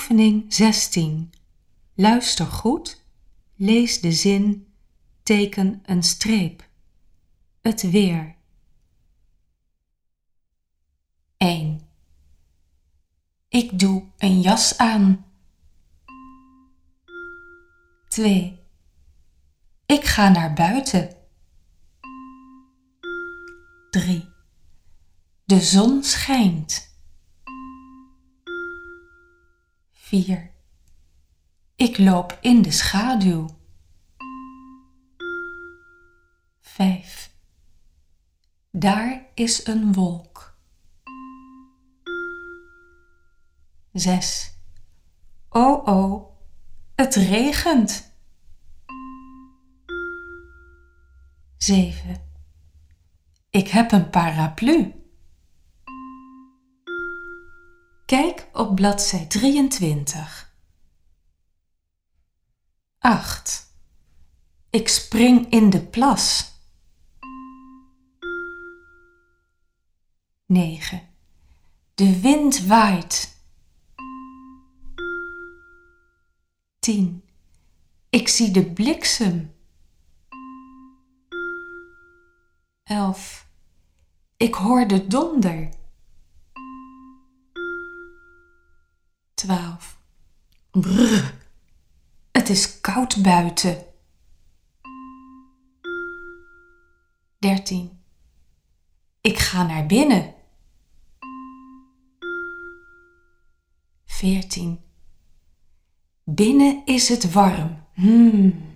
Oefening 16. Luister goed, lees de zin, teken een streep. Het weer. 1. Ik doe een jas aan. 2. Ik ga naar buiten. 3. De zon schijnt. 4. Ik loop in de schaduw. 5. Daar is een wolk. 6. Oh oh, het regent. 7. Ik heb een paraplu. Kijk op bladzij 23. 8. Ik spring in de plas. 9. De wind waait. 10. Ik zie de bliksem. 11. Ik hoor de donder. 12. Brrr, het is koud buiten. 13. Ik ga naar binnen. 14. Binnen is het warm.